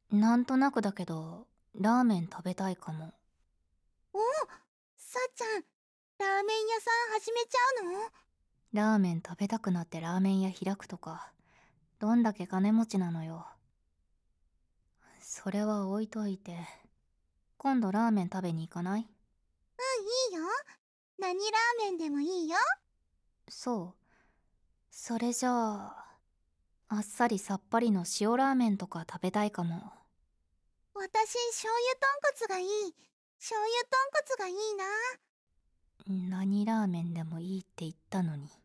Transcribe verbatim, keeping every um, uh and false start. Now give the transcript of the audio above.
なんとなくだけど、ラーメン食べたいかも。 お、さっちゃん、ラーメン屋さん始めちゃうの？ ラーメン食べたくなってラーメン屋開くとか、どんだけ金持ちなのよ。それは置いといて、今度ラーメン食べに行かない？ うん、いいよ。何ラーメンでもいいよ。 そう。それじゃあ、あっさりさっぱりの塩ラーメンとか食べたいかも。 私、醤油豚骨がいい。醤油豚骨がいいな。 何ラーメンでもいいって言ったのに。